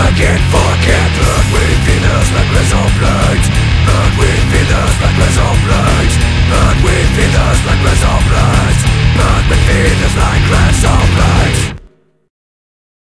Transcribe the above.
can't forget. Burn with feathers like razor blades. Burn with feathers like razor blades. Burn with feathers like razor blades. Burn with feathers like razor blades.